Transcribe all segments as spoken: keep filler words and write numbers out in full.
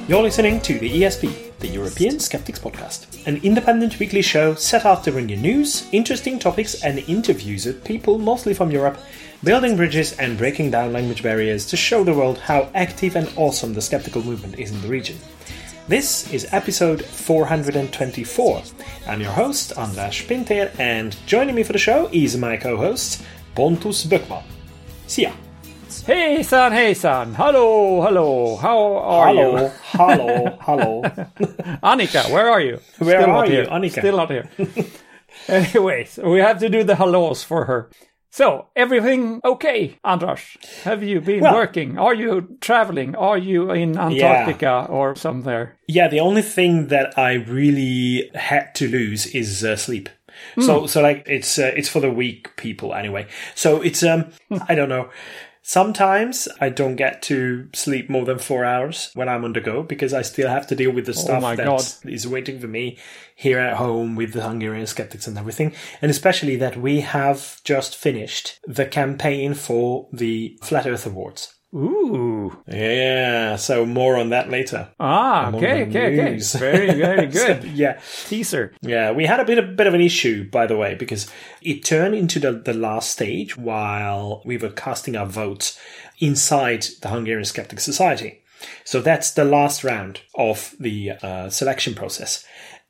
You're listening to the E S P, the European Skeptics Podcast, an independent weekly show set out to bring you news, interesting topics and interviews with people mostly from Europe, building bridges and breaking down language barriers to show the world how active and awesome the skeptical movement is in the region. This is episode four hundred twenty-four. I'm your host, András Pintér, and joining me for the show is my co-host, Pontus Böckman. See ya! Hejsan, hejsan! Hello, hello! How are hello, you? Hello, hello, Annika, where are you? Where Still are not you, here. Annika? Still not here. Anyways, we have to do the hellos for her. So, everything okay, András? Have you been well, working? Are you traveling? Are you in Antarctica yeah. or somewhere? Yeah, the only thing that I really had to lose is uh, sleep. Mm. So, so like it's uh, it's for the weak people anyway. So it's um I don't know. Sometimes I don't get to sleep more than four hours when I'm on the go because I still have to deal with the stuff oh that God. is waiting for me here at home with the Hungarian skeptics and everything. And especially that we have just finished the campaign for the Flat Earth Awards. Ooh. Yeah, so more on that later. Ah, okay, okay, news. okay. Very, very good. so, yeah. Teaser. Yeah, we had a bit, a bit of an issue, by the way, because it turned into the, the last stage while we were casting our votes inside the Hungarian Skeptic Society. So that's the last round of the uh, selection process.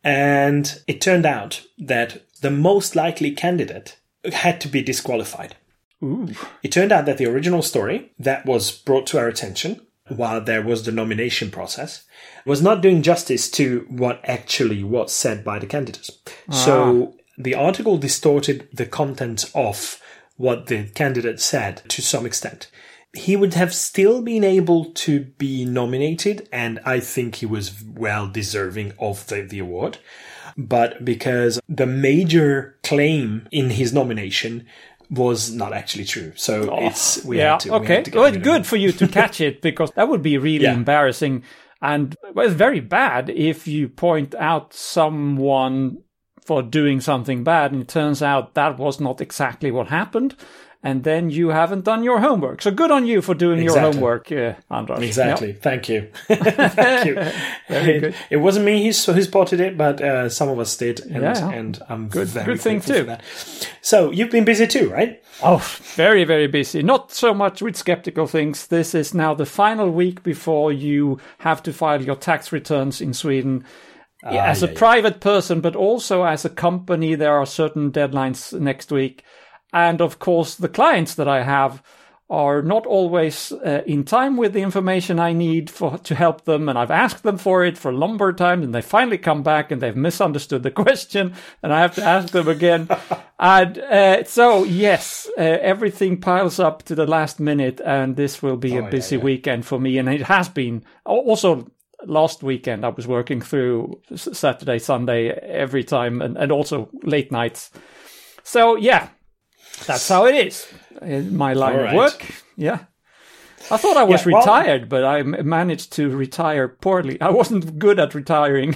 And it turned out that the most likely candidate had to be disqualified. Ooh. It turned out that the original story that was brought to our attention while there was the nomination process was not doing justice to what actually was said by the candidates. Ah. So the article distorted the content of what the candidate said to some extent. He would have still been able to be nominated, and I think he was well deserving of the, the award. But because the major claim in his nomination was not actually true. So oh, it's, we yeah, had to, okay. we had to get Well, rid of good it. for you to catch it because that would be really yeah. embarrassing. And well, it's very bad if you point out someone for doing something bad and it turns out that was not exactly what happened. And then you haven't done your homework. So good on you for doing exactly. your homework, uh, András. Exactly. Yep. Thank you. Thank you. Very it, good. It wasn't me who, who spotted it, but uh, some of us did. And, yeah. and I'm good, very good thing grateful too. for that. So you've been busy too, right? Oh, very, very busy. Not so much with skeptical things. This is now the final week before you have to file your tax returns in Sweden. Ah, as yeah, a yeah. private person, but also as a company, there are certain deadlines next week. And of course, the clients that I have are not always uh, in time with the information I need for to help them. And I've asked them for it for a number of times, and they finally come back and they've misunderstood the question, and I have to ask them again. and uh, so, yes, uh, everything piles up to the last minute, and this will be oh, a busy yeah, yeah. weekend for me. And it has been also. Last weekend, I was working through Saturday, Sunday every time, and, and also late nights. So, yeah, that's how it is in my line All right. of work. Yeah. I thought I was yeah, well, retired, but I managed to retire poorly. I wasn't good at retiring.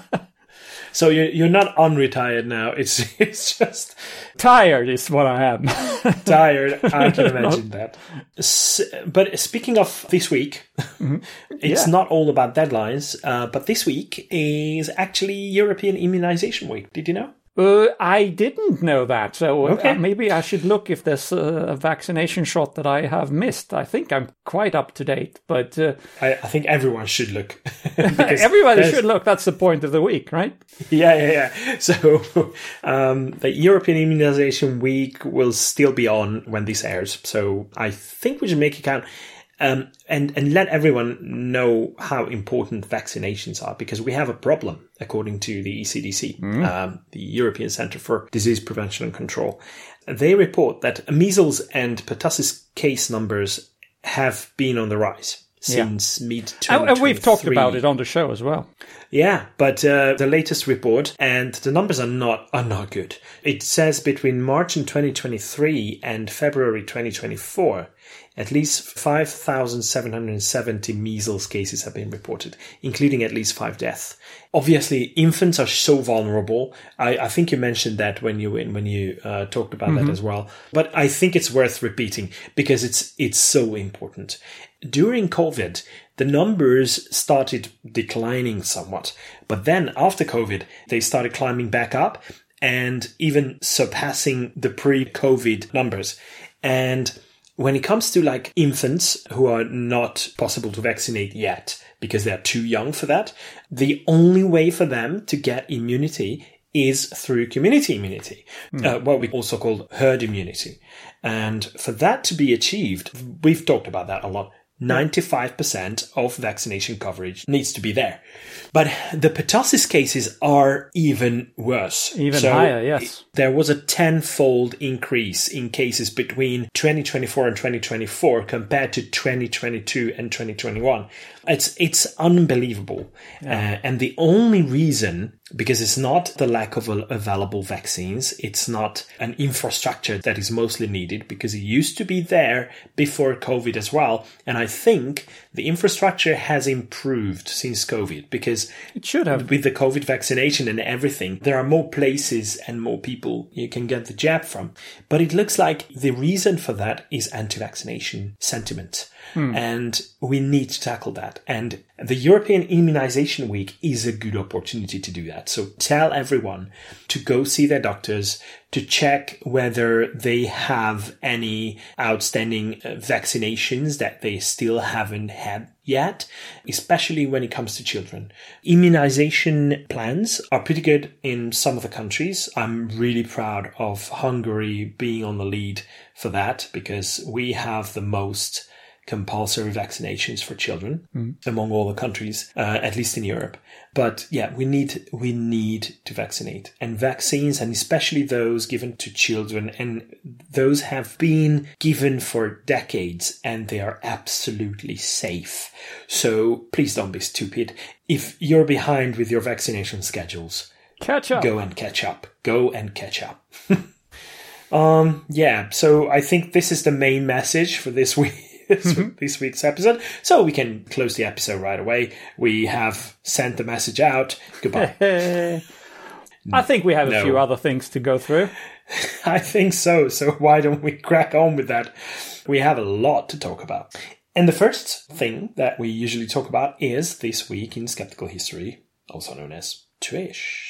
So you're, you're not unretired now. It's it's just... Tired is what I am. Tired. I can imagine that. S- but speaking of this week, mm-hmm. it's yeah. not all about deadlines, uh, but this week is actually European Immunization Week. Did you know? Uh, I didn't know that, so okay. uh, maybe I should look if there's a vaccination shot that I have missed. I think I'm quite up to date, but... Uh, I, I think everyone should look. Everybody should look. That's the point of the week, right? Yeah, yeah, yeah. So um, the European Immunization Week will still be on when this airs, so I think we should make it count. Um, and, and let everyone know how important vaccinations are, because we have a problem, according to the E C D C, mm. um, the European Centre for Disease Prevention and Control. They report that measles and pertussis case numbers have been on the rise since yeah. mid twenty twenty-three. And we've talked about it on the show as well. Yeah, but uh, the latest report, and the numbers are not are not good. It says between March in twenty twenty-three and February twenty twenty-four, at least five thousand seven hundred seventy measles cases have been reported, including at least five deaths. Obviously, infants are so vulnerable. I, I think you mentioned that when you when you uh, talked about mm-hmm. that as well. But I think it's worth repeating because it's it's so important. During COVID, the numbers started declining somewhat. But then after COVID, they started climbing back up and even surpassing the pre-COVID numbers. And when it comes to like infants who are not possible to vaccinate yet because they're too young for that, the only way for them to get immunity is through community immunity, mm. uh, what we also call herd immunity. And for that to be achieved, we've talked about that a lot. ninety-five percent of vaccination coverage needs to be there. But the pertussis cases are even worse. Even so higher, yes. There was a tenfold increase in cases between twenty twenty-four and twenty twenty-four compared to twenty twenty-two and twenty twenty-one. It's it's unbelievable. Yeah. Uh, and the only reason, because it's not the lack of available vaccines, it's not an infrastructure that is mostly needed, because it used to be there before COVID as well. And I think the infrastructure has improved since COVID, because it should have. With the COVID vaccination and everything, there are more places and more people you can get the jab from. But it looks like the reason for that is anti-vaccination sentiment. Hmm. And we need to tackle that. And the European Immunization Week is a good opportunity to do that. So tell everyone to go see their doctors, to check whether they have any outstanding vaccinations that they still haven't had yet, especially when it comes to children. Immunization plans are pretty good in some of the countries. I'm really proud of Hungary being on the lead for that, because we have the most compulsory vaccinations for children mm. among all the countries, uh, at least in Europe. But yeah, we need we need to vaccinate. And vaccines, and especially those given to children, and those have been given for decades, and they are absolutely safe. So please don't be stupid. If you're behind with your vaccination schedules, catch up. Go and catch up. Go and catch up. um, yeah, so I think this is the main message for this week. Mm-hmm. This week's episode, so we can close the episode right away. We have sent the message out. Goodbye. I think we have a no. few other things to go through. I think so. So why don't we crack on with that? We have a lot to talk about. And the first thing that we usually talk about is This Week in Skeptical History, also known as Twish.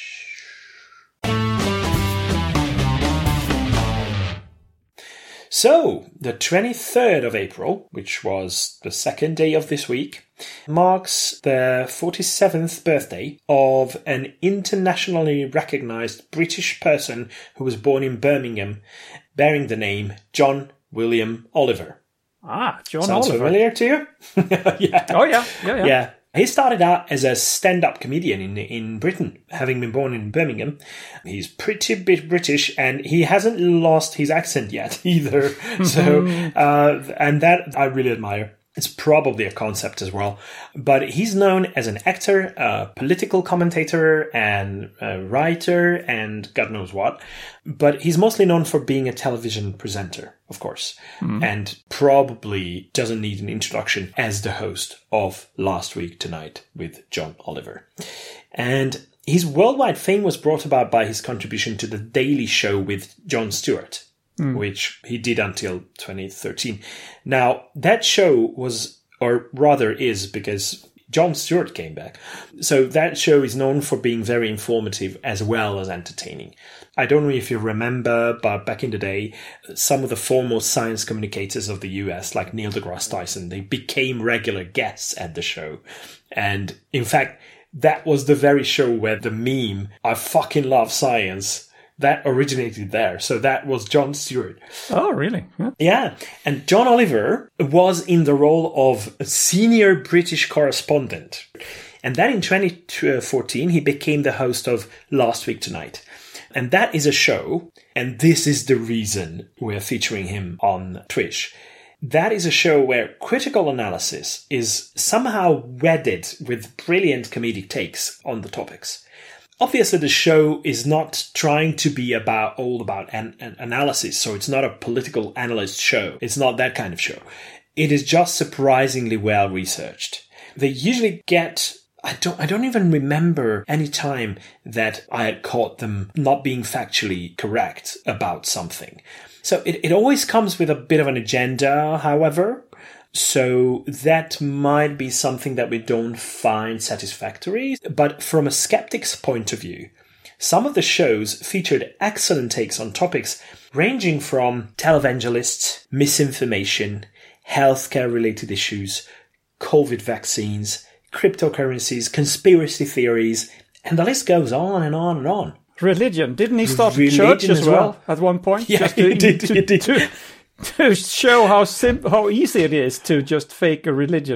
So, the twenty-third of April, which was the second day of this week, marks the forty-seventh birthday of an internationally recognized British person who was born in Birmingham, bearing the name John William Oliver. Ah, John Sounds Oliver. familiar to you? yeah. Oh, yeah. Yeah, yeah. Yeah. He started out as a stand-up comedian in in Britain, having been born in Birmingham. He's pretty bit British, and he hasn't lost his accent yet either. So, uh, and that I really admire. It's probably a concept as well. But he's known as an actor, a political commentator, and a writer, and God knows what. But he's mostly known for being a television presenter, of course, mm. and probably doesn't need an introduction as the host of Last Week Tonight with John Oliver. And his worldwide fame was brought about by his contribution to The Daily Show with Jon Stewart, mm. which he did until twenty thirteen. Now, that show was, or rather is, because Jon Stewart came back. So that show is known for being very informative as well as entertaining. I don't know if you remember, but back in the day, some of the foremost science communicators of the U S, like Neil deGrasse Tyson, they became regular guests at the show. And in fact, that was the very show where the meme, I fucking love science, that originated there. So that was Jon Stewart. Oh, really? Yeah. yeah. And John Oliver was in the role of a senior British correspondent. And then in twenty fourteen, he became the host of Last Week Tonight. And that is a show, and this is the reason we're featuring him on Twitch. That is a show where critical analysis is somehow wedded with brilliant comedic takes on the topics. Obviously, the show is not trying to be about all about an, an analysis, so it's not a political analyst show. It's not that kind of show. it is just surprisingly well researched. They usually get... I don't I don't even remember any time that I had caught them not being factually correct about something. So it, it always comes with a bit of an agenda, however. So that might be something that we don't find satisfactory. But from a skeptic's point of view, some of the shows featured excellent takes on topics ranging from televangelists, misinformation, healthcare-related issues, COVID vaccines, cryptocurrencies, conspiracy theories, and the list goes on and on and on. Religion. Didn't he start a Religion church as as well, well. at one point? Yeah, just he to, did, to, he did. To, to show how sim- how easy it is to just fake a religion.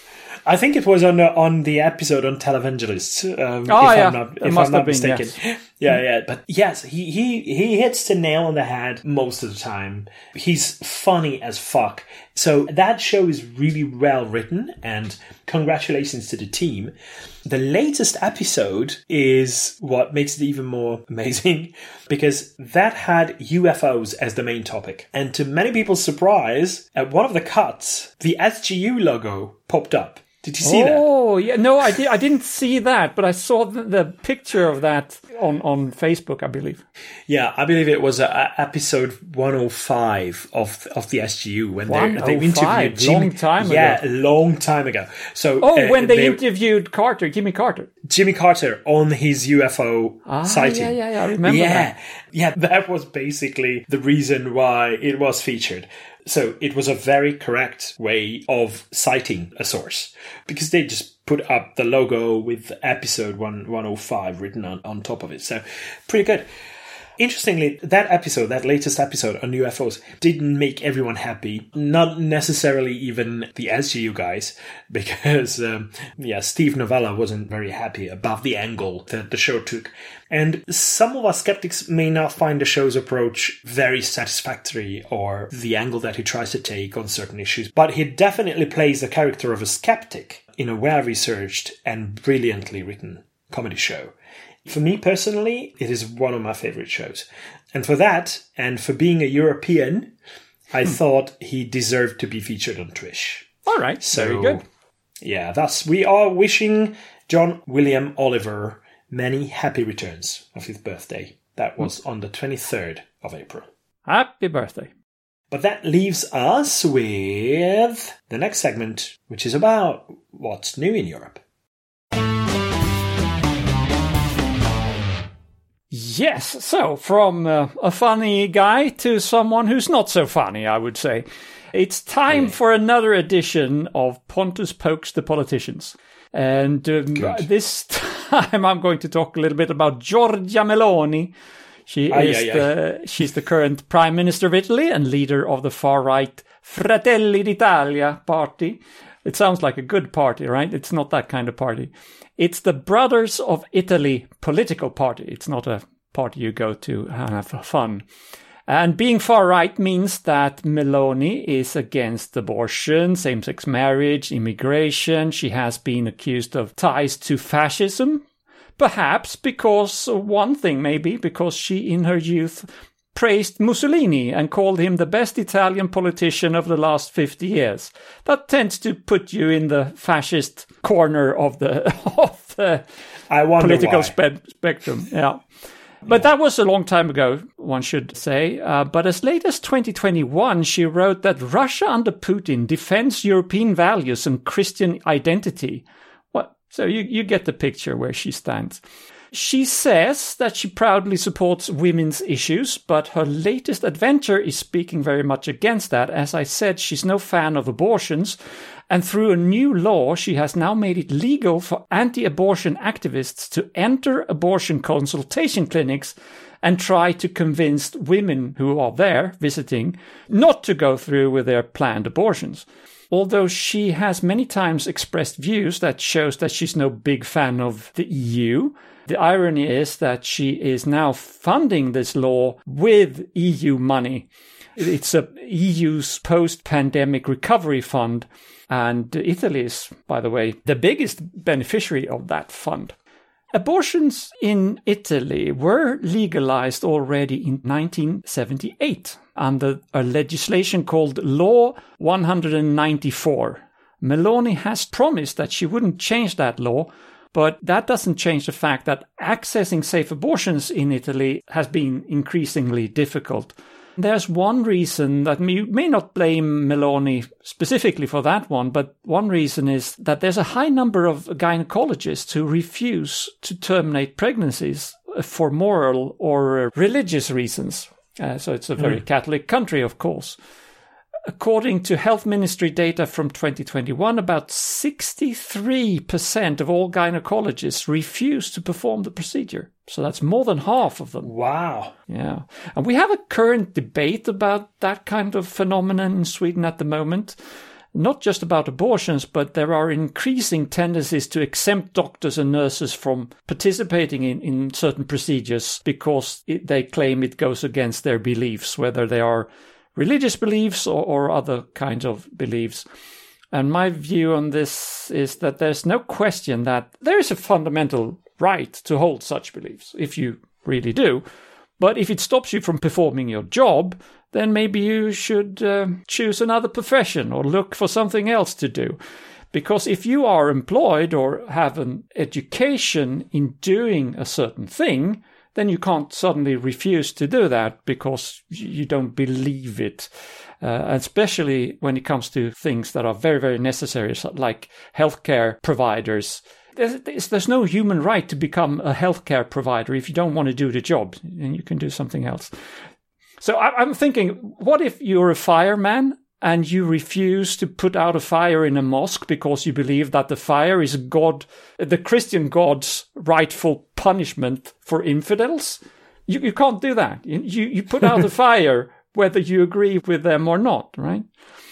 I think it was on uh, on the episode on televangelists. Um, Oh, if yeah. I'm not, It if must I'm not have been, mistaken. yes. Yeah, yeah. But yes, he, he, he hits the nail on the head most of the time. He's funny as fuck. So that show is really well written, and congratulations to the team. The latest episode is what makes it even more amazing, because that had U F Os as the main topic. And to many people's surprise, at one of the cuts, the S G U logo popped up. Did you see oh, that? Oh, yeah. No, I, did, I didn't see that, but I saw the, the picture of that on, on Facebook, I believe. Yeah, I believe it was uh, episode one oh five of of the S G U when they they interviewed Jimmy. Long time ago. Yeah, a long time ago. So Oh, uh, when they, they interviewed Carter, Jimmy Carter. Jimmy Carter on his U F O Ah, sighting. yeah, yeah, yeah. I remember yeah, that. Yeah, that was basically the reason why it was featured. So it was a very correct way of citing a source, because they just put up the logo with episode one oh five written on, on top of it. So pretty good. Interestingly, that episode, that latest episode on U F Os, didn't make everyone happy. Not necessarily even the S G U guys, because, um, yeah, Steve Novella wasn't very happy about the angle that the show took. And some of us skeptics may not find the show's approach very satisfactory, or the angle that he tries to take on certain issues. But he definitely plays the character of a skeptic in a well-researched and brilliantly written comedy show. For me personally, it is one of my favorite shows. And for that, and for being a European, I thought he deserved to be featured on Twish. All right, So, very good. Yeah, thus we are wishing John William Oliver many happy returns of his birthday. That was on the twenty-third of April. Happy birthday. But that leaves us with the next segment, which is about what's new in Europe. Yes, so from uh, a funny guy to someone who's not so funny, I would say. It's time Yeah. for another edition of Pontus Pokes the Politicians. And um, Good. this time I'm going to talk a little bit about Giorgia Meloni. She Aye, is aye, the, she's the current Prime Minister of Italy and leader of the far-right Fratelli d'Italia party. It sounds like a good party, right? It's not that kind of party. It's the Brothers of Italy political party. It's not a party you go to have fun. And being far-right means that Meloni is against abortion, same-sex marriage, immigration. She has been accused of ties to fascism. Perhaps because, one thing maybe, because she in her youth praised Mussolini and called him the best Italian politician of the last fifty years. That tends to put you in the fascist corner of the, of the I wonder political why. spe- spectrum. Yeah. But that was a long time ago, one should say. Uh, but as late as twenty twenty-one, she wrote that Russia under Putin defends European values and Christian identity. What? So you, you get the picture where she stands. She says that she proudly supports women's issues, but her latest adventure is speaking very much against that. As I said, she's no fan of abortions, and through a new law, she has now made it legal for anti-abortion activists to enter abortion consultation clinics and try to convince women who are there visiting not to go through with their planned abortions. Although she has many times expressed views that shows that she's no big fan of the E U, the irony is that she is now funding this law with E U money. It's a E U's post-pandemic recovery fund, and Italy is, by the way, the biggest beneficiary of that fund. Abortions in Italy were legalized already in nineteen seventy-eight under a legislation called Law one ninety-four. Meloni has promised that she wouldn't change that law, but that doesn't change the fact that accessing safe abortions in Italy has been increasingly difficult. There's one reason that you may not blame Meloni specifically for that one, but one reason is that there's a high number of gynecologists who refuse to terminate pregnancies for moral or religious reasons. Uh, so it's a very mm. Catholic country, of course. According to Health Ministry data from twenty twenty-one, about sixty-three percent of all gynecologists refuse to perform the procedure. So that's more than half of them. Wow. Yeah. And we have a current debate about that kind of phenomenon in Sweden at the moment. Not just about abortions, but there are increasing tendencies to exempt doctors and nurses from participating in, in certain procedures because it, they claim it goes against their beliefs, whether they are religious beliefs or, or other kinds of beliefs. And my view on this is that there's no question that there is a fundamental right to hold such beliefs, if you really do. But if it stops you from performing your job, then maybe you should uh, choose another profession or look for something else to do. Because if you are employed or have an education in doing a certain thing, then you can't suddenly refuse to do that because you don't believe it. Uh, especially when it comes to things that are very, very necessary, like healthcare providers. There's, there's, there's no human right to become a healthcare provider if you don't want to do the job, and you can do something else. So I, I'm thinking, what if you're a fireman and you refuse to put out a fire in a mosque because you believe that the fire is God, the Christian God's rightful punishment for infidels? You, you can't do that. You, you put out a fire whether you agree with them or not, right?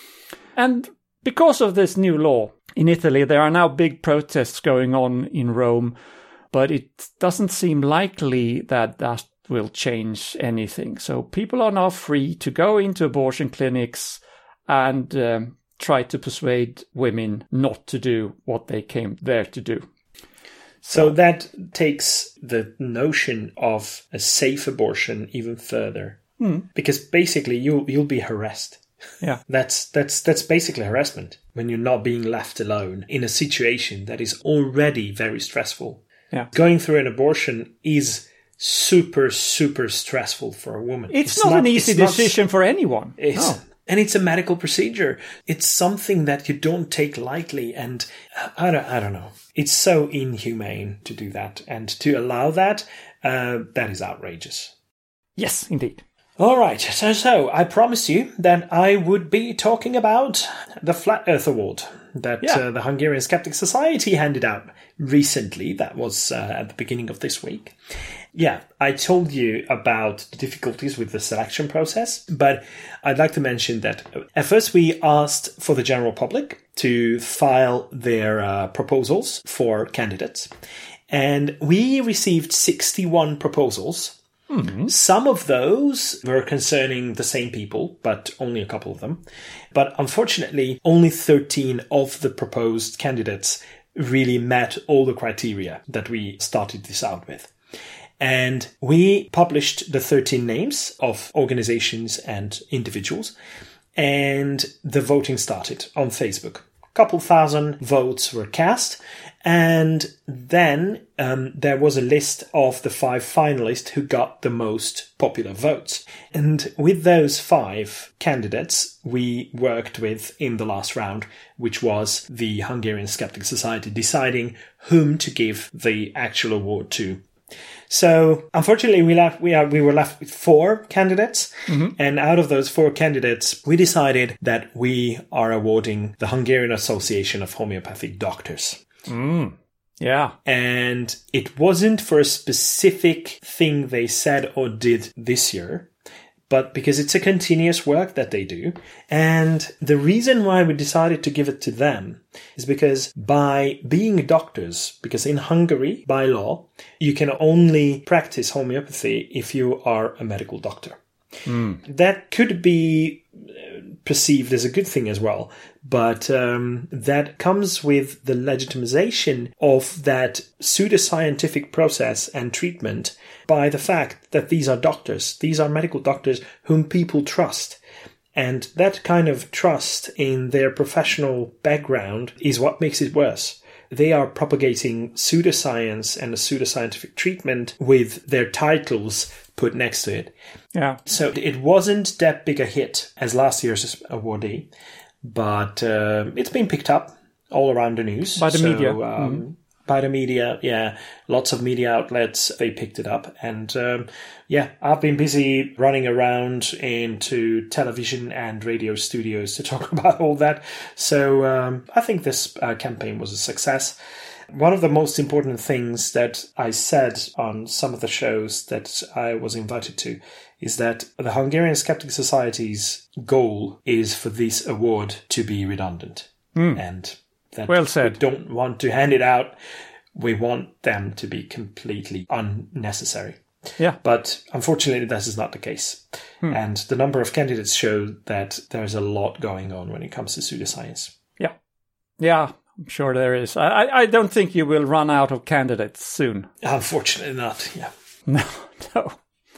And because of this new law in Italy, there are now big protests going on in Rome, but it doesn't seem likely that that will change anything. So people are now free to go into abortion clinics and um, try to persuade women not to do what they came there to do. So that takes the notion of a safe abortion even further, mm. because basically you'll you'll be harassed. Yeah, that's that's that's basically harassment when you're not being left alone in a situation that is already very stressful. Yeah, going through an abortion is super super stressful for a woman. It's, it's not, not an easy decision not, for anyone. It's, no. And it's a medical procedure. It's something that you don't take lightly. And I don't, I don't know. It's so inhumane to do that. And to allow that, uh, that is outrageous. Yes, indeed. All right. So, so I promised you that I would be talking about the Flat Earth Award that yeah. uh, the Hungarian Skeptic Society handed out recently. That was uh, at the beginning of this week. Yeah, I told you about the difficulties with the selection process, but I'd like to mention that at first we asked for the general public to file their uh, proposals for candidates, and we received sixty-one proposals. Mm-hmm. Some of those were concerning the same people, but only a couple of them. But unfortunately, only thirteen of the proposed candidates really met all the criteria that we started this out with. And we published the thirteen names of organizations and individuals, and the voting started on Facebook. A couple thousand votes were cast, and then um, there was a list of the five finalists who got the most popular votes. And with those five candidates, we worked with in the last round, which was the Hungarian Skeptic Society deciding whom to give the actual award to. So, unfortunately, we left. We are. We were left with four candidates, mm-hmm. and out of those four candidates, we decided that we are awarding the Hungarian Association of Homeopathic Doctors. Mm. Yeah, and it wasn't for a specific thing they said or did this year, but because it's a continuous work that they do. And the reason why we decided to give it to them is because by being doctors, because in Hungary, by law, you can only practice homeopathy if you are a medical doctor. Mm. That could be perceived as a good thing as well. But um, that comes with the legitimization of that pseudoscientific process and treatment by the fact that these are doctors. These are medical doctors whom people trust. And that kind of trust in their professional background is what makes it worse. They are propagating pseudoscience and a pseudoscientific treatment with their titles put next to it. Yeah. So it wasn't that big a hit as last year's awardee, but uh, it's been picked up all around the news. By the so, media. Um, mm. By the media, yeah. Lots of media outlets, they picked it up. And um, yeah, I've been busy running around into television and radio studios to talk about all that. So um, I think this uh, campaign was a success. One of the most important things that I said on some of the shows that I was invited to is that the Hungarian Skeptic Society's goal is for this award to be redundant. Mm. And that well said. We don't want to hand it out. We want them to be completely unnecessary. Yeah. But unfortunately, this is not the case. Hmm. And the number of candidates show that there's a lot going on when it comes to pseudoscience. Yeah. Yeah, I'm sure there is. I, I don't think you will run out of candidates soon. Unfortunately not, yeah. No, no.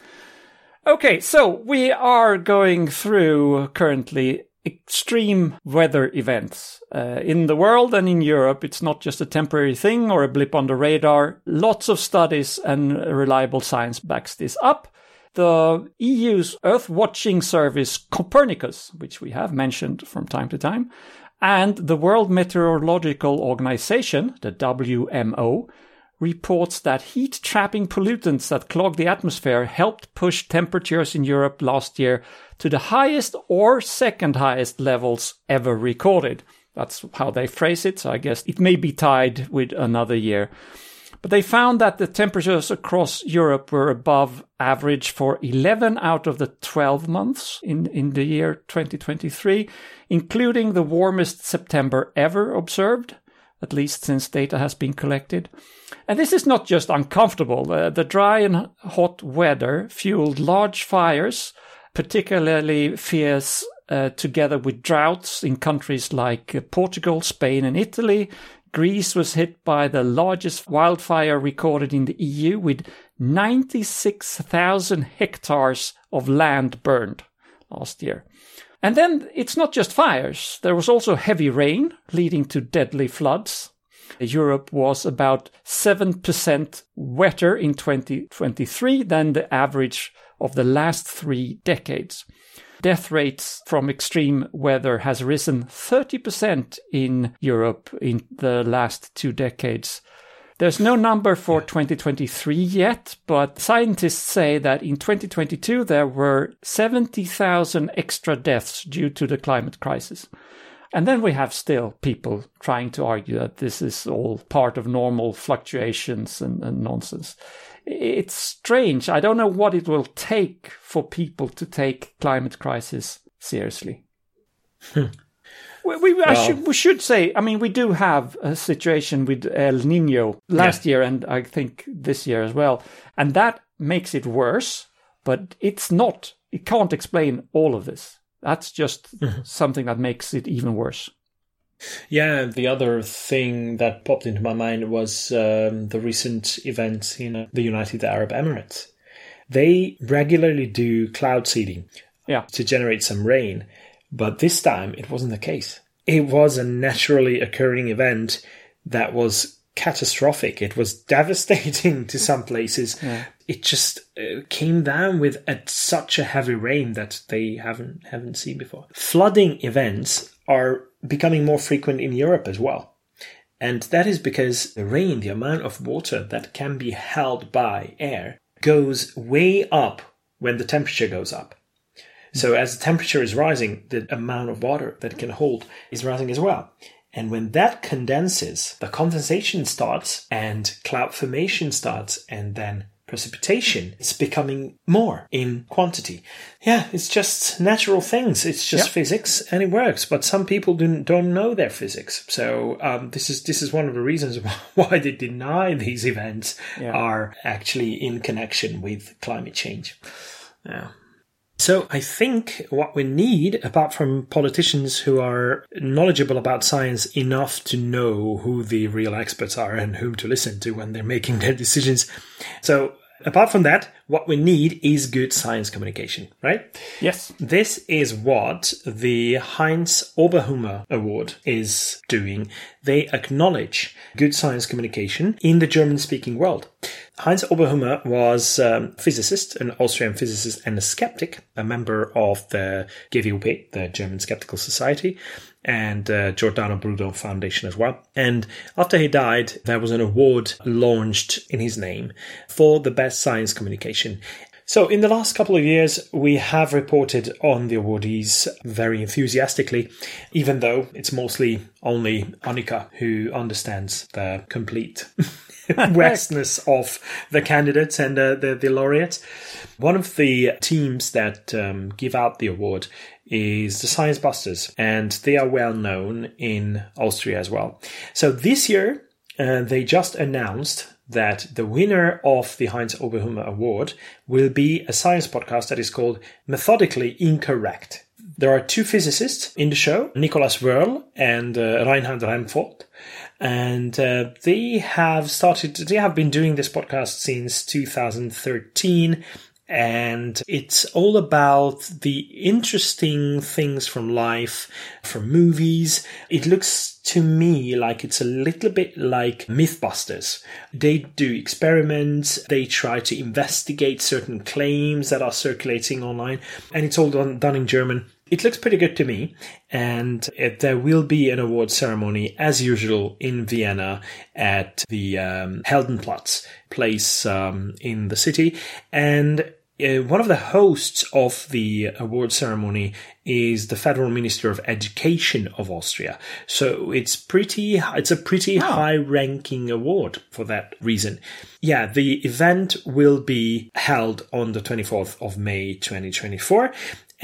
Okay, so we are going through currently extreme weather events uh, in the world and in Europe. It's not just a temporary thing or a blip on the radar. Lots of studies and reliable science backs this up. The E U's Earth watching service Copernicus, which we have mentioned from time to time, and the World Meteorological Organization, the W M O, reports that heat-trapping pollutants that clog the atmosphere helped push temperatures in Europe last year to the highest or second highest levels ever recorded. That's how they phrase it, so I guess it may be tied with another year. But they found that the temperatures across Europe were above average for eleven out of the twelve months in, in the year twenty twenty-three, including the warmest September ever observed, at least since data has been collected. And this is not just uncomfortable. Uh, the dry and hot weather fueled large fires, particularly fierce uh, together with droughts in countries like uh, Portugal, Spain and Italy. Greece was hit by the largest wildfire recorded in the E U with ninety-six thousand hectares of land burned last year. And then it's not just fires. There was also heavy rain leading to deadly floods. Europe was about seven percent wetter in twenty twenty-three than the average of the last three decades. Death rates from extreme weather has risen thirty percent in Europe in the last two decades. There's no number for twenty twenty-three yet, but scientists say that in twenty twenty-two there were seventy thousand extra deaths due to the climate crisis. And then we have still people trying to argue that this is all part of normal fluctuations and, and nonsense. It's strange. I don't know what it will take for people to take climate crisis seriously. we, we, well, I should, we should say, I mean, we do have a situation with El Nino last yeah. year and I think this year as well. And that makes it worse, but it's not, it can't explain all of this. That's just mm-hmm. something that makes it even worse. Yeah, the other thing that popped into my mind was um, the recent events in the United Arab Emirates. They regularly do cloud seeding yeah. to generate some rain, but this time it wasn't the case. It was a naturally occurring event that was catastrophic. It was devastating to some places. Yeah. It just uh, came down with a, such a heavy rain that they haven't haven't seen before. Flooding events are becoming more frequent in Europe as well. And that is because the rain, the amount of water that can be held by air, goes way up when the temperature goes up. So as the temperature is rising, the amount of water that it can hold is rising as well. And when that condenses, the condensation starts and cloud formation starts and then precipitation is becoming more in quantity. Yeah, it's just natural things. It's just yep. physics and it works. But some people don't, don't know their physics. So um, this is this is one of the reasons why they deny these events yeah. are actually in connection with climate change. Yeah. So I think what we need, apart from politicians who are knowledgeable about science enough to know who the real experts are and whom to listen to when they're making their decisions. So apart from that, what we need is good science communication, right? Yes. This is what the Heinz Oberhummer Award is doing. They acknowledge good science communication in the German-speaking world. Heinz Oberhummer was a physicist, an Austrian physicist and a skeptic, a member of the G W P, the German Skeptical Society, and uh, Giordano Bruno Foundation as well. And after he died, there was an award launched in his name for the best science communication. So in the last couple of years, we have reported on the awardees very enthusiastically, even though it's mostly only Annika who understands the complete vastness of the candidates and uh, the, the laureates. One of the teams that um, give out the award is the Science Busters, and they are well known in Austria as well. So this year, uh, they just announced that the winner of the Heinz Oberhummer Award will be a science podcast that is called Methodically Incorrect. There are two physicists in the show, Nicolas Wörl and uh, Reinhard Remford. And uh, they have started, they have been doing this podcast since two thousand thirteen. And it's all about the interesting things from life, from movies. It looks to me like it's a little bit like Mythbusters. They do experiments. They try to investigate certain claims that are circulating online. And it's all done, done in German. It looks pretty good to me. And it, there will be an award ceremony, as usual, in Vienna at the um, Heldenplatz place um, in the city. And Uh, one of the hosts of the award ceremony is the Federal Minister of Education of Austria. So it's pretty, it's a pretty oh. high-ranking award for that reason. Yeah, the event will be held on the twenty-fourth of May, twenty twenty-four.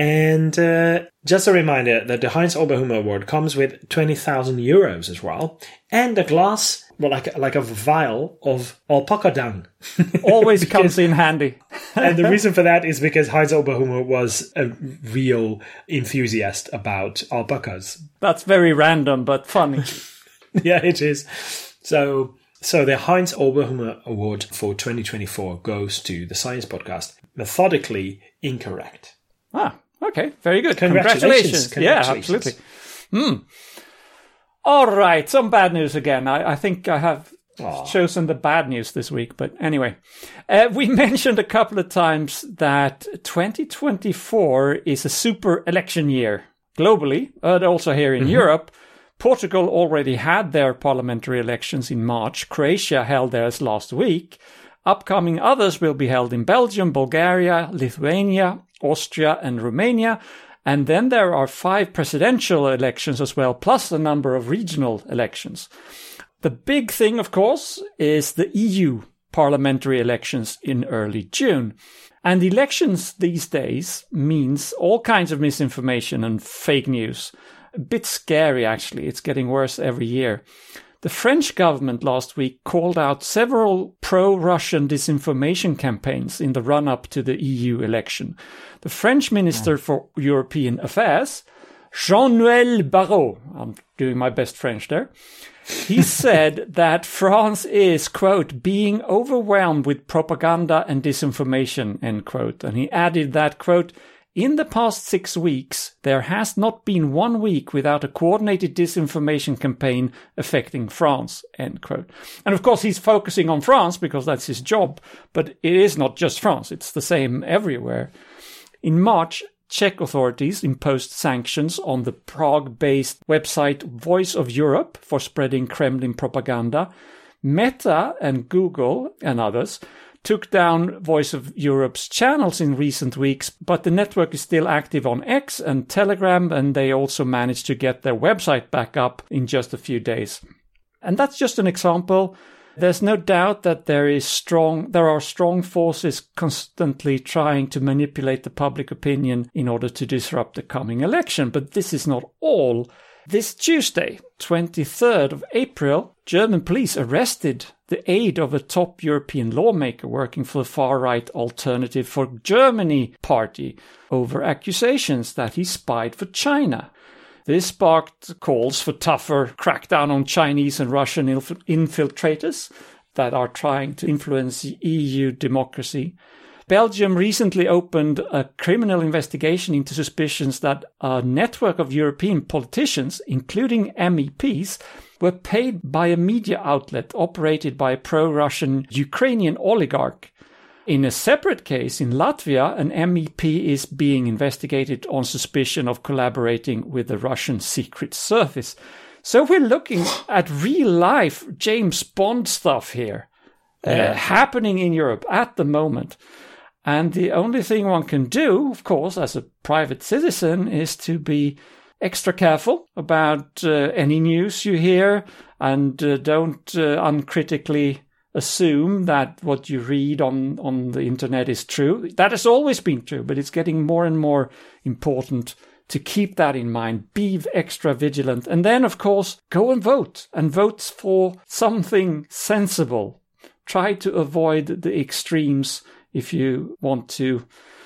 And uh, just a reminder that the Heinz Oberhummer Award comes with twenty thousand euros as well. And a glass, well, like, like a vial of alpaca dung. Always because, comes in handy. And the reason for that is because Heinz Oberhummer was a real enthusiast about alpacas. That's very random, but funny. Yeah, it is. So, so the Heinz Oberhummer Award for twenty twenty-four goes to the Science Podcast, Methodically Incorrect. Ah, okay. Very good. Congratulations. Congratulations. Yeah, absolutely. Hmm. All right. Some bad news again. I, I think I have Aww. chosen the bad news this week. But anyway, uh, we mentioned a couple of times that twenty twenty-four is a super election year globally, but also here in mm-hmm. Europe. Portugal already had their parliamentary elections in March. Croatia held theirs last week. Upcoming others will be held in Belgium, Bulgaria, Lithuania, Austria and Romania. And then there are five presidential elections as well, plus a number of regional elections. The big thing, of course, is the E U parliamentary elections in early June. And elections these days means all kinds of misinformation and fake news. A bit scary, actually. It's getting worse every year. The French government last week called out several pro-Russian disinformation campaigns in the run-up to the E U election. The French Minister for European Affairs, Jean-Noël Barrot, I'm doing my best French there, he said that France is, quote, being overwhelmed with propaganda and disinformation, end quote. And he added that, quote, in the past six weeks, there has not been one week without a coordinated disinformation campaign affecting France, end quote. And of course, he's focusing on France because that's his job, but it is not just France. It's the same everywhere. In March, Czech authorities imposed sanctions on the Prague-based website Voice of Europe for spreading Kremlin propaganda. Meta and Google and others took down Voice of Europe's channels in recent weeks, but the network is still active on X and Telegram, and they also managed to get their website back up in just a few days. And that's just an example. There's no doubt that there is strong, there are strong forces constantly trying to manipulate the public opinion in order to disrupt the coming election. But this is not all. This Tuesday, twenty-third of April, German police arrested the aide of a top European lawmaker working for the far-right Alternative for Germany party over accusations that he spied for China. This sparked calls for tougher crackdown on Chinese and Russian inf- infiltrators that are trying to influence E U democracy. Belgium recently opened a criminal investigation into suspicions that a network of European politicians, including M E Ps, were paid by a media outlet operated by a pro-Russian Ukrainian oligarch. In a separate case in Latvia, an M E P is being investigated on suspicion of collaborating with the Russian Secret Service. So we're looking at real-life James Bond stuff here, yeah. uh, happening in Europe at the moment. And the only thing one can do, of course, as a private citizen, is to be extra careful about uh, any news you hear, and uh, don't uh, uncritically assume that what you read on, on the internet is true. That has always been true, but it's getting more and more important to keep that in mind. Be extra vigilant. And then, of course, go and vote, and vote for something sensible. Try to avoid the extremes if you want to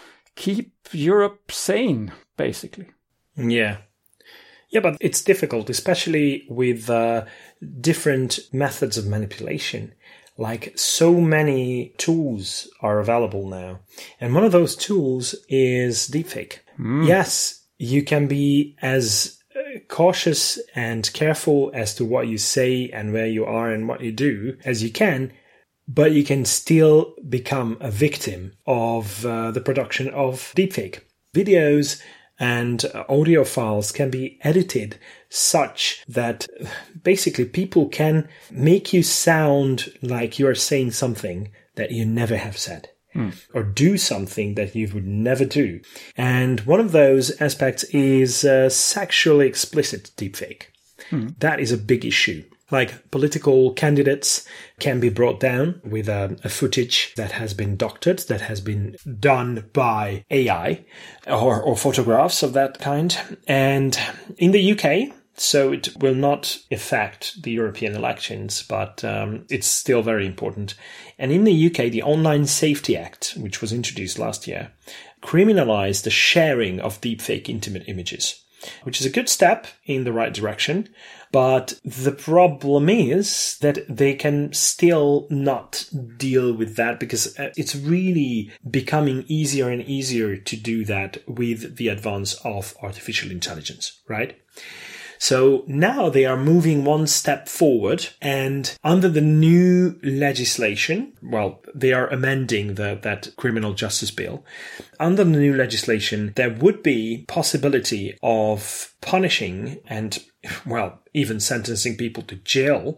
keep Europe sane, basically. Yeah. Yeah, but it's difficult, especially with uh, different methods of manipulation. Like, so many tools are available now. And one of those tools is deepfake. Mm. Yes, you can be as cautious and careful as to what you say and where you are and what you do as you can, but you can still become a victim of uh, the production of deepfake. Videos and audio files can be edited such that basically people can make you sound like you're saying something that you never have said, hmm. or do something that you would never do. And one of those aspects is uh, sexually explicit deepfake. Hmm. That is a big issue. Like, political candidates can be brought down with a, a footage that has been doctored, that has been done by A I, or, or photographs of that kind. And in the U K, so it will not affect the European elections, but um, it's still very important. And in the U K, the Online Safety Act, which was introduced last year, criminalized the sharing of deepfake intimate images, which is a good step in the right direction. But the problem is that they can still not deal with that, because it's really becoming easier and easier to do that with the advance of artificial intelligence, right? So now they are moving one step forward, and under the new legislation, well, they are amending the, that criminal justice bill. Under the new legislation, there would be possibility of punishing and, well, even sentencing people to jail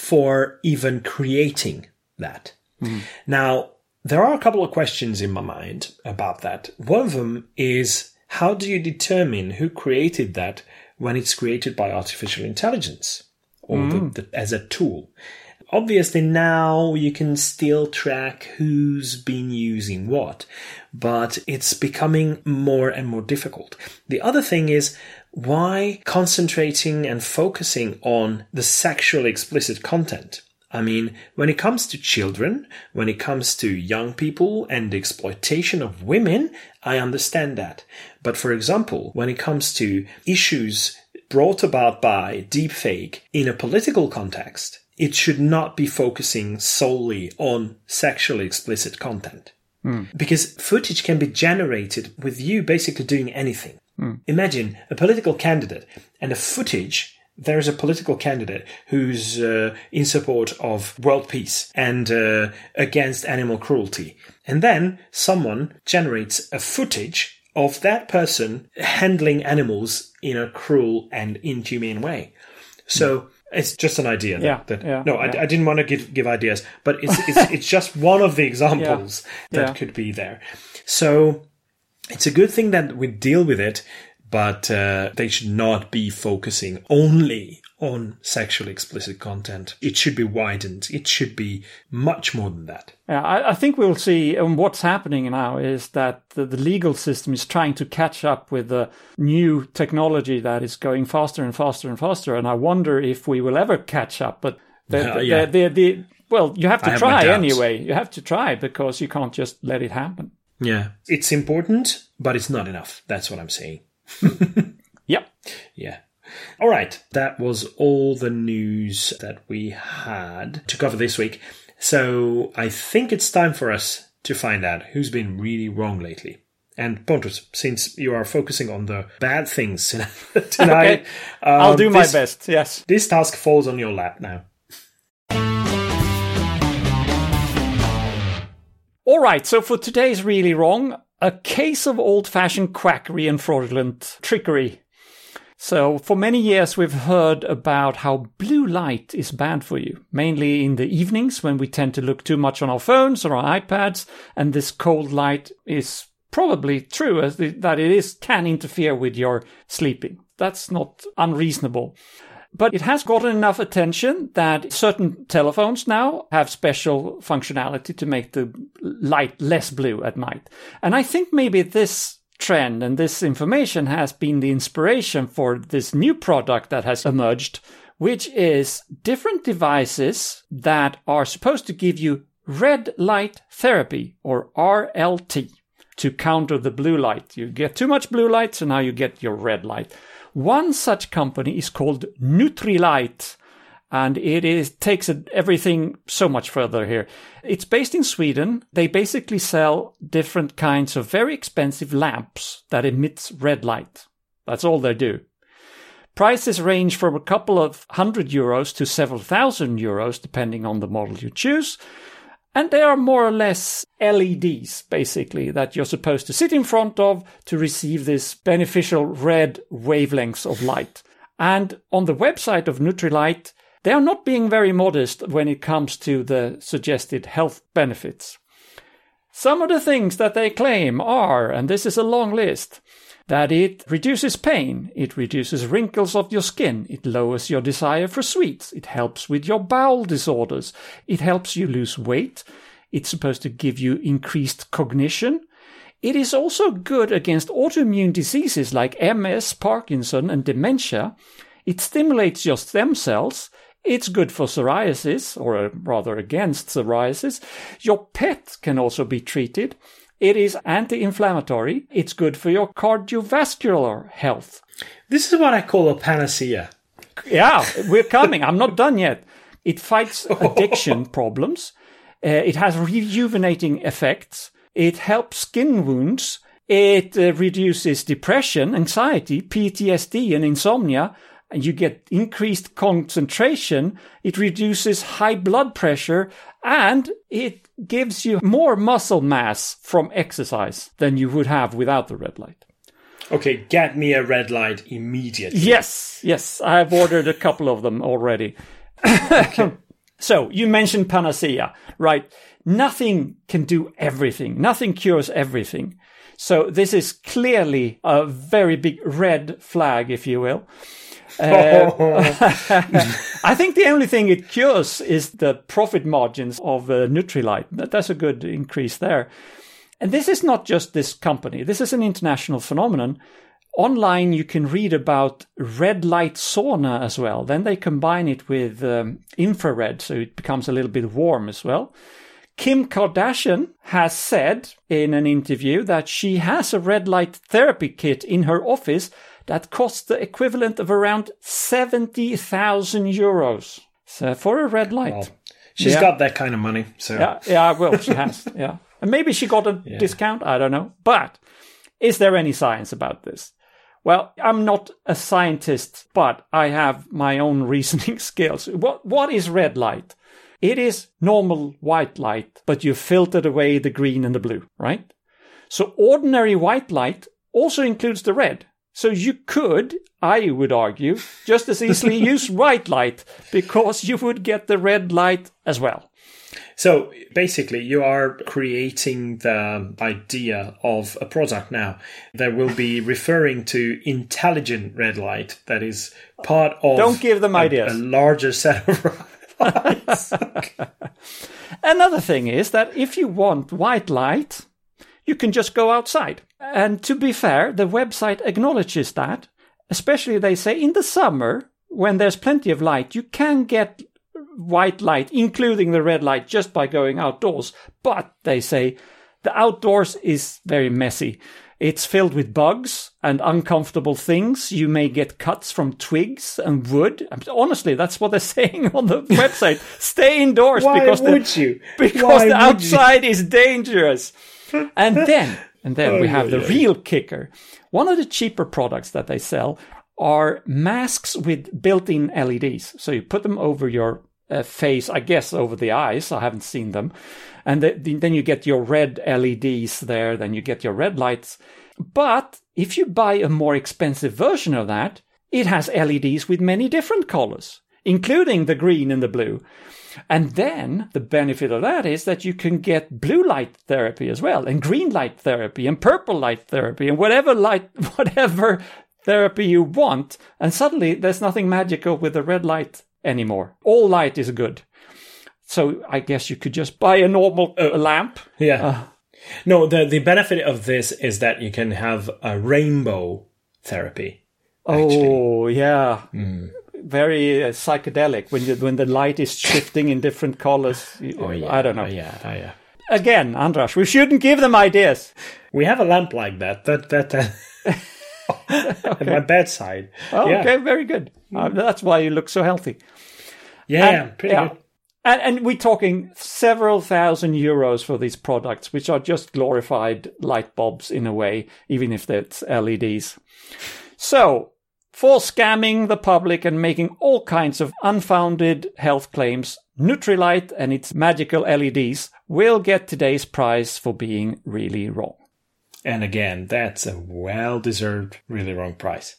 for even creating that. Mm. Now, there are a couple of questions in my mind about that. One of them is, how do you determine who created that when it's created by artificial intelligence or mm. the, the, as a tool? Obviously, now you can still track who's been using what, but it's becoming more and more difficult. The other thing is, why concentrating and focusing on the sexually explicit content? I mean, when it comes to children, when it comes to young people and the exploitation of women, I understand that. But for example, when it comes to issues brought about by deepfake in a political context, it should not be focusing solely on sexually explicit content. Mm. Because footage can be generated with you basically doing anything. Mm. Imagine a political candidate and a footage. There is a political candidate who's uh, in support of world peace and uh, against animal cruelty. And then someone generates a footage of that person handling animals in a cruel and inhumane way. So mm. it's just an idea. Yeah, that, yeah, no, yeah. I, I didn't want to give, give ideas, but it's, it's, it's just one of the examples yeah, that yeah. could be there. So it's a good thing that we deal with it, but uh, they should not be focusing only on sexually explicit content. It should be widened. It should be much more than that. Yeah, I, I think we'll see. And um, what's happening now is that the, the legal system is trying to catch up with the new technology that is going faster and faster and faster. And I wonder if we will ever catch up. But The, Uh, the, yeah. the, the, the, well, you have to I have my try doubts. anyway. You have to try because you can't just let it happen. Yeah. It's important, but it's not enough. That's what I'm saying. Yep. Yeah. All right. That was all the news that we had to cover this week. So I think it's time for us to find out who's been really wrong lately. And Pontus, since you are focusing on the bad things tonight, Okay. um, I'll do my this, best. Yes. This task falls on your lap now. All right. So for today's really wrong, a case of old-fashioned quackery and fraudulent trickery. So for many years, we've heard about how blue light is bad for you, mainly in the evenings when we tend to look too much on our phones or our iPads. And this cold light is probably true, as the, that it is can interfere with your sleeping. That's not unreasonable. But it has gotten enough attention that certain telephones now have special functionality to make the light less blue at night. And I think maybe this trend and this information has been the inspiration for this new product that has emerged, which is different devices that are supposed to give you red light therapy, or R L T, to counter the blue light. You get too much blue light, so now you get your red light. One such company is called Nutrilite, and it is takes everything so much further here. It's based in Sweden. They basically sell different kinds of very expensive lamps that emits red light. That's all they do. Prices range from a couple of hundred euros to several thousand euros, depending on the model you choose. And they are more or less L E Ds, basically, that you're supposed to sit in front of to receive this beneficial red wavelengths of light. And on the website of Nutrilite, they are not being very modest when it comes to the suggested health benefits. Some of the things that they claim are, and this is a long list, that it reduces pain, it reduces wrinkles of your skin, it lowers your desire for sweets, it helps with your bowel disorders, it helps you lose weight, it's supposed to give you increased cognition. It is also good against autoimmune diseases like M S, Parkinson, and dementia. It stimulates your stem cells. It's good for psoriasis, or rather against psoriasis. Your pet can also be treated. It is anti-inflammatory. It's good for your cardiovascular health. This is what I call a panacea. Yeah, we're coming. I'm not done yet. It fights addiction problems. Uh, it has rejuvenating effects. It helps skin wounds. It uh, reduces depression, anxiety, P T S D, and insomnia. And you get increased concentration. It reduces high blood pressure, and it gives you more muscle mass from exercise than you would have without the red light. Okay, get me a red light immediately. Yes, yes, I've ordered a couple of them already. Okay. So, you mentioned panacea, right? Nothing can do everything. Nothing cures everything. So, this is clearly a very big red flag, if you will. Uh, I think the only thing it cures is the profit margins of uh, Nutrilite. That, that's a good increase there. And this is not just this company. This is an international phenomenon. Online, you can read about red light sauna as well. Then they combine it with um, infrared, so it becomes a little bit warm as well. Kim Kardashian has said in an interview that she has a red light therapy kit in her office that costs the equivalent of around seventy thousand euros. So for a red light. Well, she's yeah. got that kind of money. So Yeah, yeah, well, she has. Yeah. And maybe she got a yeah. discount. I don't know. But is there any science about this? Well, I'm not a scientist, but I have my own reasoning skills. What What is red light? It is normal white light, but you filtered away the green and the blue, right? So ordinary white light also includes the red. So you could, I would argue, just as easily use white light because you would get the red light as well. So basically, you are creating the idea of a product now that will be referring to intelligent red light that is part of Don't give them a, ideas. a larger set of lights. Another thing is that if you want white light, you can just go outside. And to be fair, the website acknowledges that. Especially, they say, in the summer, when there's plenty of light, you can get white light, including the red light, just by going outdoors. But they say the outdoors is very messy. It's filled with bugs and uncomfortable things. You may get cuts from twigs and wood. Honestly, that's what they're saying on the website. Stay indoors. Why because would the, you? Because Why the would outside you? is dangerous. And then, and then Oh, we have yeah, the yeah. real kicker. One of the cheaper products that they sell are masks with built-in L E Ds. So you put them over your uh, face, I guess over the eyes. I haven't seen them. And the, the, then you get your red L E Ds there. Then you get your red lights. But if you buy a more expensive version of that, it has L E Ds with many different colors, including the green and the blue. And then the benefit of that is that you can get blue light therapy as well, and green light therapy, and purple light therapy, and whatever light, whatever therapy you want. And suddenly there's nothing magical with the red light anymore. All light is good. So I guess you could just buy a normal uh, lamp. Yeah. Uh, No, the, the benefit of this is that you can have a rainbow therapy. Actually. Oh, yeah. Mm. Very uh, psychedelic when you, when the light is shifting in different colors. Oh, yeah. I don't know. Oh, yeah. Oh, yeah. Again, Andras, we shouldn't give them ideas. We have a lamp like that. That that uh, at my bedside. Oh, yeah. okay, very good. Uh, that's why you look so healthy. Yeah, And- pretty yeah. good. And, and we're talking several thousand euros for these products, which are just glorified light bulbs in a way, even if that's L E Ds. So, for scamming the public and making all kinds of unfounded health claims, Nutrilite and its magical L E Ds will get today's prize for being really wrong. And again, that's a well-deserved, really wrong price.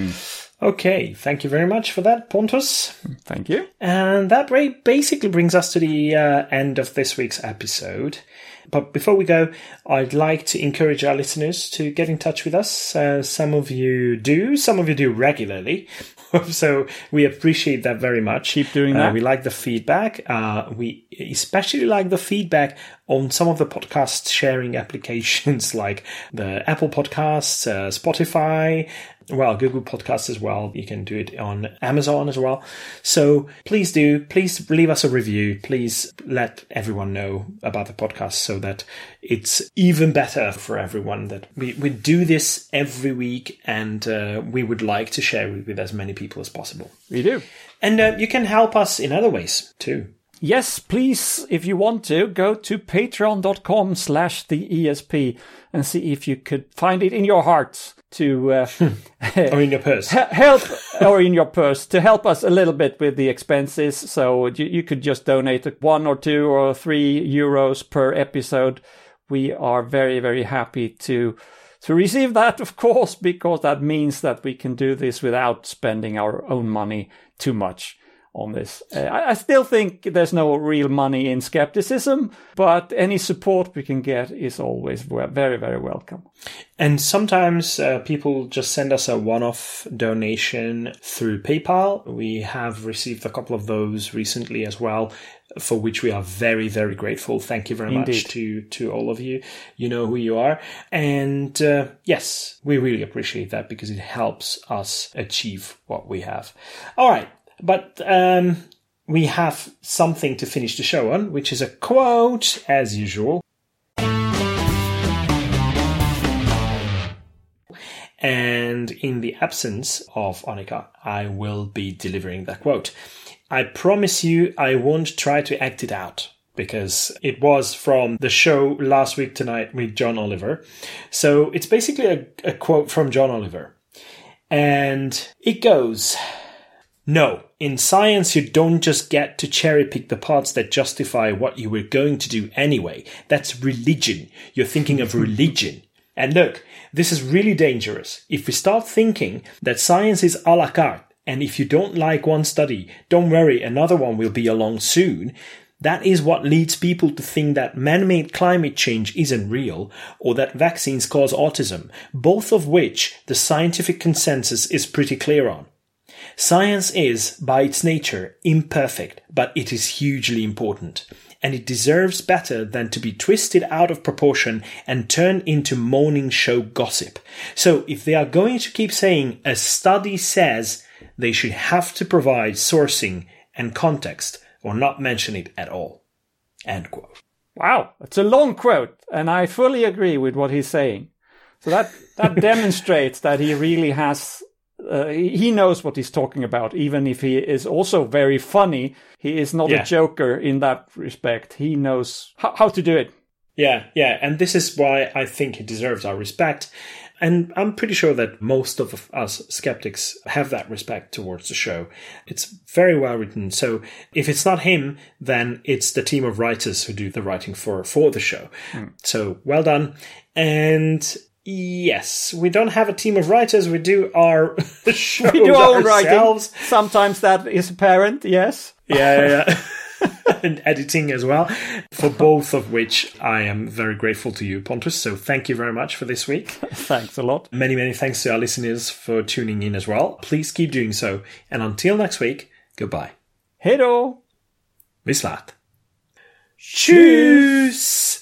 Okay, thank you very much for that, Pontus. Thank you. And that way basically brings us to the uh, end of this week's episode. But before we go, I'd like to encourage our listeners to get in touch with us. Uh, some of you do, some of you do regularly. So we appreciate that very much. Keep doing Uh, that. we like the feedback. Uh, we especially like the feedback on some of the podcast sharing applications like the Apple Podcasts, uh, Spotify, well, Google Podcasts as well. You can do it on Amazon as well. So please do. Please leave us a review. Please let everyone know about the podcast so that it's even better for everyone. That we, we do this every week, and uh, we would like to share it with as many people as possible. We do. And uh, you can help us in other ways too. Yes, please, if you want to, go to patreon.com slash the ESP and see if you could find it in your hearts to uh, Or in your purse. he- help, or in your purse, to help us a little bit with the expenses. So you, you could just donate one or two or three euros per episode. We are very, very happy to to receive that, of course, because that means that we can do this without spending our own money too much on this. Uh, I, I still think there's no real money in skepticism, but any support we can get is always we- very, very welcome. And sometimes uh, people just send us a one-off donation through PayPal. We have received a couple of those recently as well, for which we are very, very grateful. Thank you very Indeed. much to, to all of you. You know who you are. And uh, yes, we really appreciate that because it helps us achieve what we have. All right. But um, we have something to finish the show on, which is a quote, as usual. And in the absence of Annika, I will be delivering that quote. I promise you I won't try to act it out, because it was from the show Last Week Tonight with John Oliver. So it's basically a, a quote from John Oliver. And it goes... No, in science you don't just get to cherry pick the parts that justify what you were going to do anyway. That's religion. You're thinking of religion. And look, this is really dangerous. If we start thinking that science is a la carte, and if you don't like one study, don't worry, another one will be along soon, that is what leads people to think that man-made climate change isn't real, or that vaccines cause autism, both of which the scientific consensus is pretty clear on. Science is, by its nature, imperfect, but it is hugely important, and it deserves better than to be twisted out of proportion and turned into morning show gossip. So if they are going to keep saying a study says, they should have to provide sourcing and context or not mention it at all. End quote. Wow, it's a long quote, and I fully agree with what he's saying. So that, that demonstrates that he really has, uh, he knows what he's talking about, even if he is also very funny. He is not yeah. a joker in that respect. He knows how, how to do it. Yeah, yeah, and this is why I think he deserves our respect. And I'm pretty sure that most of us skeptics have that respect towards the show. It's very well written. So if it's not him, then it's the team of writers who do the writing for, for the show. Mm. So well done. And yes, we don't have a team of writers. We do our show we do our ourselves. Writing. Sometimes that is apparent, yes. Yeah, yeah, yeah. And editing as well, for both of which I am very grateful to you, Pontus. So thank you very much for this week. Thanks a lot. Many, many thanks to our listeners for tuning in as well. Please keep doing so. And until next week, goodbye. Hej då! Vi slatt. Tschüss!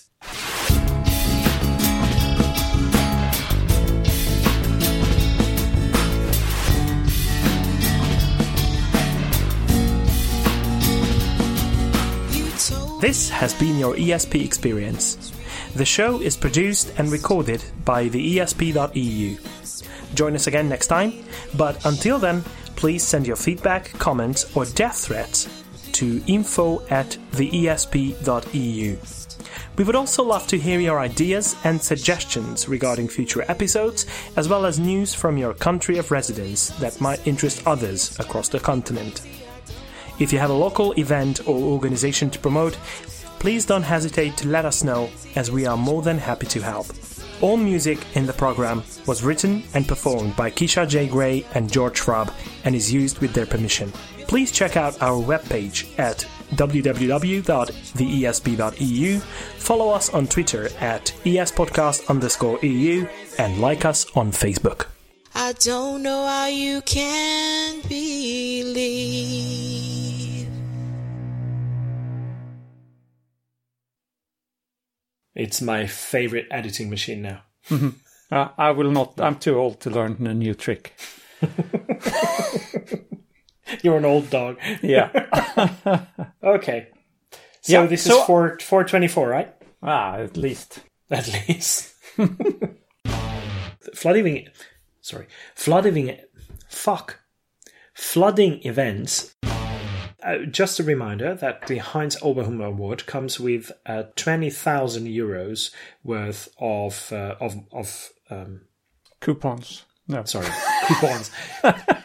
This has been your E S P experience. The show is produced and recorded by the E S P dot E U. Join us again next time, but until then, please send your feedback, comments or death threats to info at the E S P dot E U. We would also love to hear your ideas and suggestions regarding future episodes, as well as news from your country of residence that might interest others across the continent. If you have a local event or organization to promote, please don't hesitate to let us know, as we are more than happy to help. All music in the program was written and performed by Keisha J. Gray and George Schwab and is used with their permission. Please check out our webpage at w w w dot the e s p dot e u, follow us on Twitter at espodcast underscore EU, and like us on Facebook. I don't know how you can believe. It's my favorite editing machine now. Mm-hmm. uh, I will not. I'm too old to learn a new trick. You're an old dog. Yeah. Okay. So yeah, this so, is four four twenty four, right? Ah, at least. At least. Flooding. Sorry, flooding. Fuck. Flooding events. Uh, just a reminder that the Heinz Oberhummer Award comes with uh, twenty thousand euros worth of uh, of of um, coupons. No, sorry, coupons.